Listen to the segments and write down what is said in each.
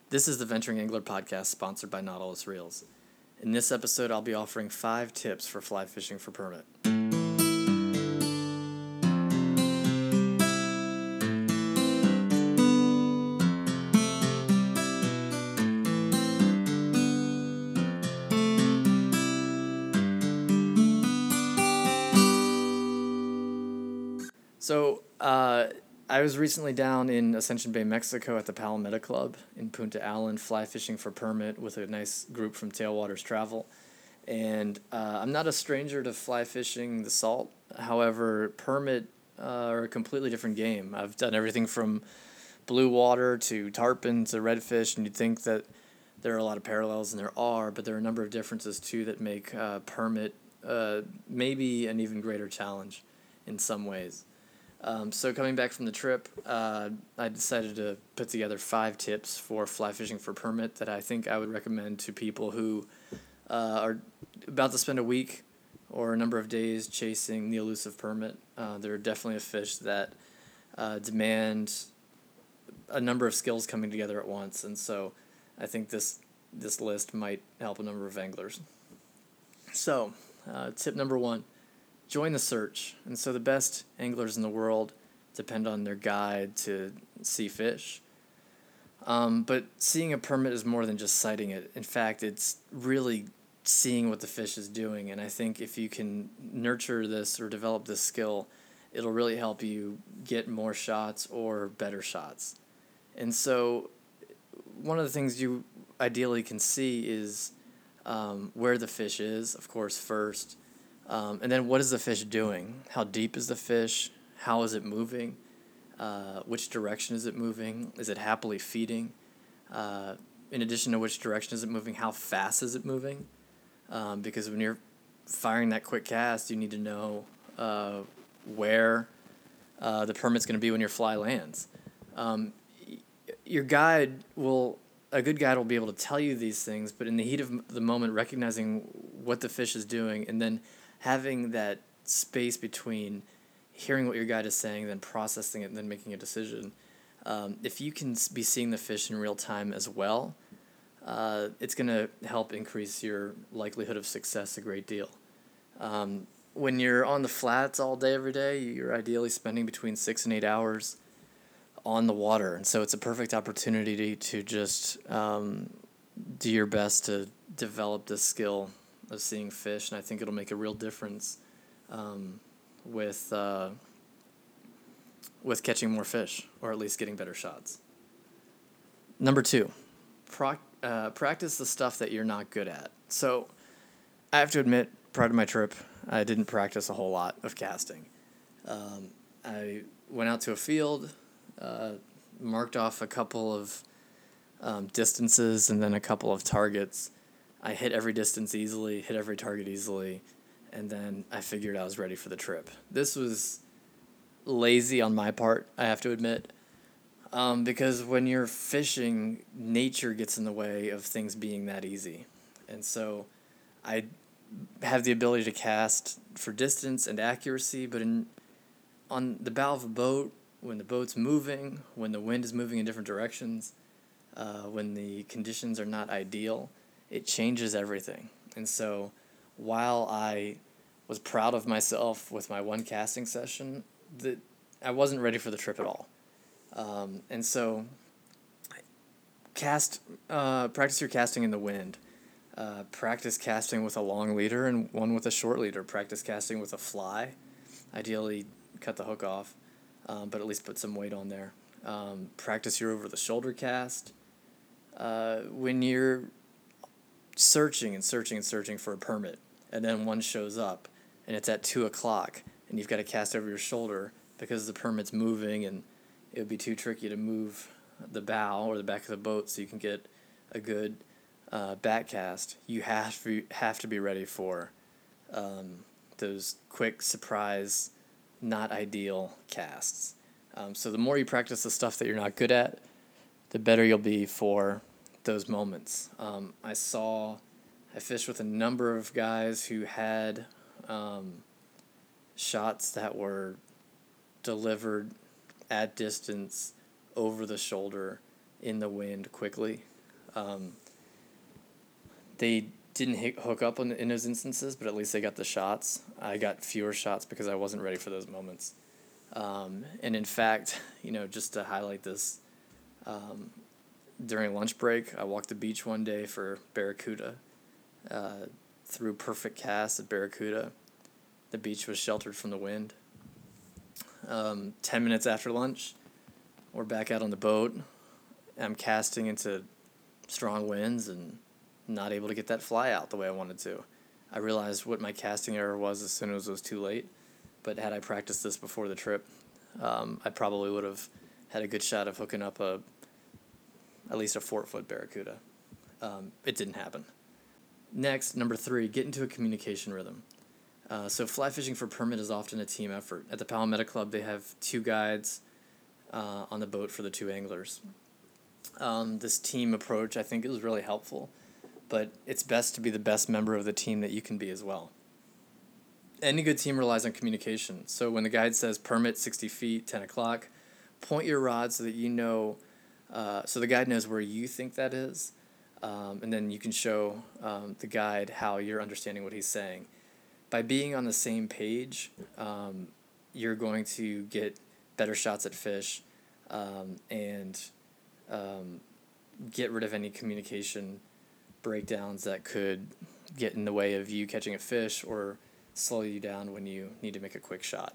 This is the Venturing Angler podcast sponsored by Nautilus Reels. In this episode, I'll be offering 5 tips for fly fishing for permit. I was recently down in Ascension Bay, Mexico at the Palometa Club in Punta Allen, fly fishing for permit with a nice group from Tailwaters Travel. And I'm not a stranger to fly fishing the salt. However, permit are a completely different game. I've done everything from blue water to tarpon to redfish, and you'd think that there are a lot of parallels, and there are, but there are a number of differences too that make permit maybe an even greater challenge in some ways. So coming back from the trip, I decided to put together 5 tips for fly fishing for permit that I think I would recommend to people who are about to spend a week or a number of days chasing the elusive permit. There are definitely a fish that demand a number of skills coming together at once, and so I think this list might help a number of anglers. So, tip number 1. Join the search. And so the best anglers in the world depend on their guide to see fish. But seeing a permit is more than just sighting it. In fact, it's really seeing what the fish is doing. And I think if you can nurture this or develop this skill, it'll really help you get more shots or better shots. And so one of the things you ideally can see is where the fish is, of course, first. And then what is the fish doing? How deep is the fish? How is it moving? Which direction is it moving? Is it happily feeding? In addition to which direction is it moving, how fast is it moving? Because when you're firing that quick cast, you need to know where the permit's going to be when your fly lands. A good guide will be able to tell you these things, but in the heat of the moment, recognizing what the fish is doing and then having that space between hearing what your guide is saying, then processing it, and then making a decision. If you can be seeing the fish in real time as well, it's going to help increase your likelihood of success a great deal. When you're on the flats all day, every day, you're ideally spending between 6 and 8 hours on the water. And so it's a perfect opportunity to just do your best to develop this skill of seeing fish, and I think it'll make a real difference with catching more fish, or at least getting better shots. Number 2, practice the stuff that you're not good at. So I have to admit, prior to my trip, I didn't practice a whole lot of casting. I went out to a field, marked off a couple of distances and then a couple of targets. I hit every distance easily, hit every target easily, and then I figured I was ready for the trip. This was lazy on my part, I have to admit, because when you're fishing, nature gets in the way of things being that easy. And so I have the ability to cast for distance and accuracy, but on the bow of a boat, when the boat's moving, when the wind is moving in different directions, when the conditions are not ideal, it changes everything. And so while I was proud of myself with my one casting session, I wasn't ready for the trip at all. And so practice your casting in the wind. Practice casting with a long leader and one with a short leader. Practice casting with a fly. Ideally, cut the hook off, but at least put some weight on there. Practice your over-the-shoulder cast. When you're searching for a permit, and then one shows up, and it's at 2 o'clock, and you've got to cast over your shoulder because the permit's moving, and it would be too tricky to move the bow or the back of the boat so you can get a good back cast. You have to be ready for those quick surprise, not ideal casts. So the more you practice the stuff that you're not good at, the better you'll be for those moments. I fished with a number of guys who had shots that were delivered at distance, over the shoulder, in the wind quickly. They didn't hook up in those instances, but at least they got the shots. I got fewer shots because I wasn't ready for those moments. And in fact, just to highlight this, during lunch break, I walked the beach one day for Barracuda. Through perfect cast at Barracuda, the beach was sheltered from the wind. 10 minutes after lunch, we're back out on the boat. I'm casting into strong winds and not able to get that fly out the way I wanted to. I realized what my casting error was as soon as it was too late, but had I practiced this before the trip, I probably would have had a good shot of hooking up at least a 4-foot Barracuda. It didn't happen. Next, number 3, get into a communication rhythm. So fly fishing for permit is often a team effort. At the Palometa Club, they have 2 guides on the boat for the 2 anglers. This team approach, I think, is really helpful, but it's best to be the best member of the team that you can be as well. Any good team relies on communication. So when the guide says permit 60 feet, 10 o'clock, point your rod so that so the guide knows where you think that is, and then you can show the guide how you're understanding what he's saying. By being on the same page, you're going to get better shots at fish and get rid of any communication breakdowns that could get in the way of you catching a fish or slow you down when you need to make a quick shot.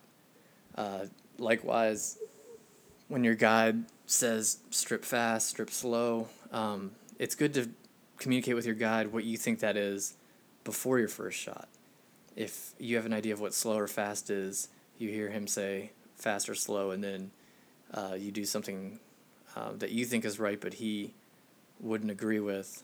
Likewise, when your guide says strip fast, strip slow, it's good to communicate with your guide what you think that is before your first shot. If you have an idea of what slow or fast is, you hear him say fast or slow, and then you do something that you think is right but he wouldn't agree with,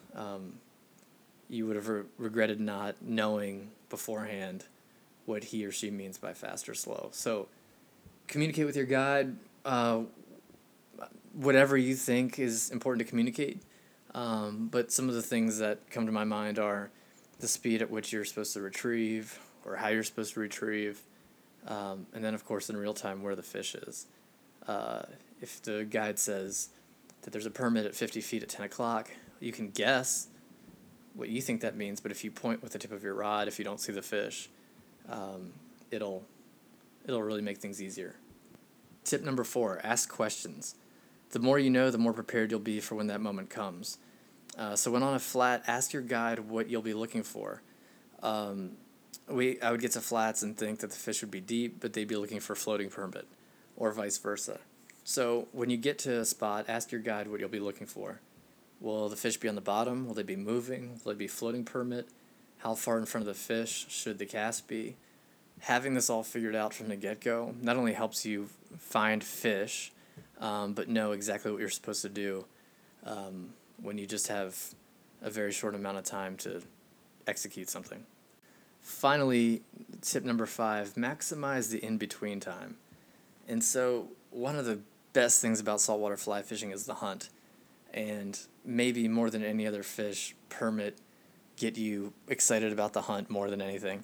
you would have regretted not knowing beforehand what he or she means by fast or slow. So communicate with your guide whatever you think is important to communicate. But some of the things that come to my mind are the speed at which you're supposed to retrieve or how you're supposed to retrieve, and then, of course, in real time where the fish is. If the guide says that there's a permit at 50 feet at 10 o'clock, you can guess what you think that means, but if you point with the tip of your rod, if you don't see the fish, it'll really make things easier. Tip number 4, ask questions. The more you know, the more prepared you'll be for when that moment comes. So when on a flat, ask your guide what you'll be looking for. I would get to flats and think that the fish would be deep, but they'd be looking for floating permit, or vice versa. So when you get to a spot, ask your guide what you'll be looking for. Will the fish be on the bottom? Will they be moving? Will they be floating permit? How far in front of the fish should the cast be? Having this all figured out from the get-go not only helps you find fish, but know exactly what you're supposed to do when you just have a very short amount of time to execute something. Finally, tip number 5, maximize the in-between time. And so one of the best things about saltwater fly fishing is the hunt. And maybe more than any other fish, permit get you excited about the hunt more than anything.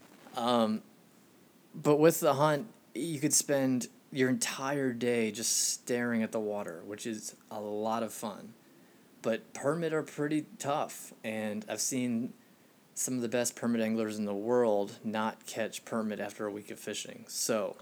But with the hunt, you could spend your entire day just staring at the water, which is a lot of fun. But permit are pretty tough, and I've seen some of the best permit anglers in the world not catch permit after a week of fishing. So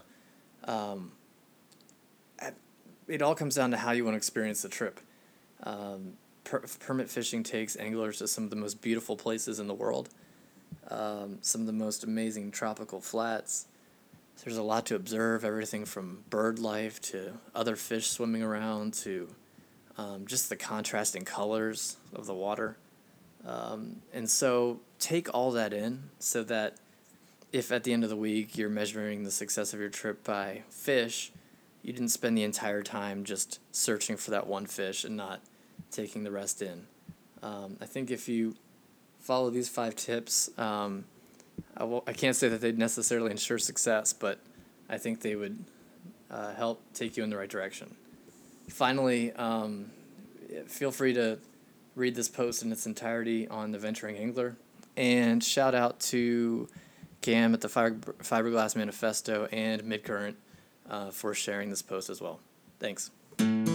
it all comes down to how you want to experience the trip. Permit fishing takes anglers to some of the most beautiful places in the world, some of the most amazing tropical flats. There's a lot to observe, everything from bird life to other fish swimming around to just the contrasting colors of the water. And so take all that in so that if at the end of the week you're measuring the success of your trip by fish, you didn't spend the entire time just searching for that one fish and not taking the rest in. I think if you follow these 5 tips, I can't say that they'd necessarily ensure success, but I think they would help take you in the right direction. Finally, feel free to read this post in its entirety on the Venturing Angler, and shout out to Cam at the Fiberglass Manifesto and Midcurrent for sharing this post as well. Thanks.